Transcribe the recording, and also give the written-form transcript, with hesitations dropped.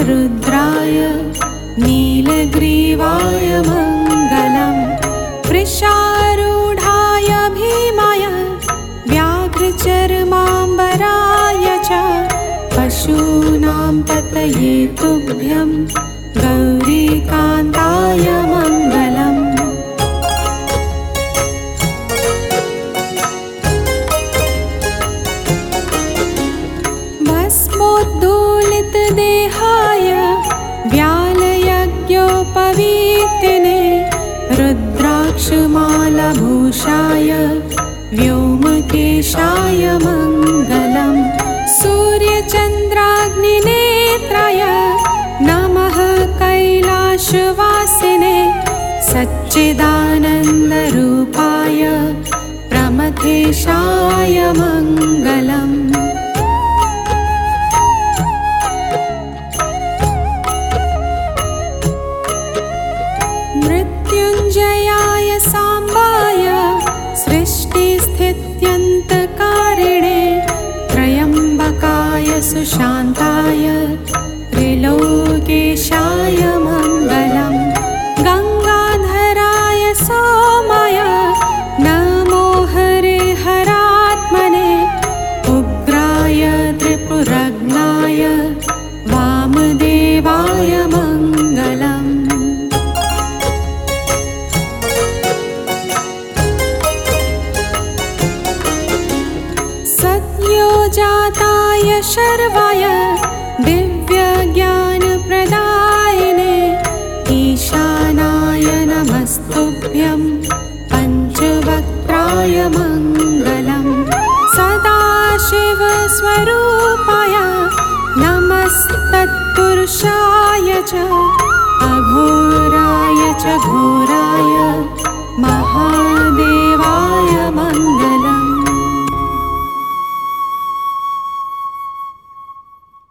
रुद्राय नीलग्रीवाय मङ्गलम् वृषारूढाय भीमाय व्याघ्रचर्माम्बराय च पशूनां पतये तुभ्यं गौरीकान्ताय मङ्गलम् भस्मोद्दोलितदेहाय व्यालयज्ञोपवीतिने रुद्राक्षमालभूषाय व्योमकेशाय मङ्गलम् सूर्यचन्द्राग्निनेत्राय नमः कैलासवासिने सच्चिदानन्दरूपाय प्रमथेशाय मङ्गलम् मृत्युञ्जयाय साम्बाय सृष्टिस्थित्यन्तकारिणे त्र्यम्बकाय सुशान्ताय त्रिलोकेशाय मङ्गलम् गङ्गाधराय सोमाय नमो हरिहरात्मने उग्राय त्रिपुरग्नाय वामदेवाय मङ्गलम् सद्योजाताय शर्वाय दिव्यज्ञानप्रदायिने ईशानाय नमस्तुभ्यं पञ्चवक्त्राय मङ्गलम् सदाशिवस्वरूपाय नमस्तत्पुरुषाय च अघोराय च घोराय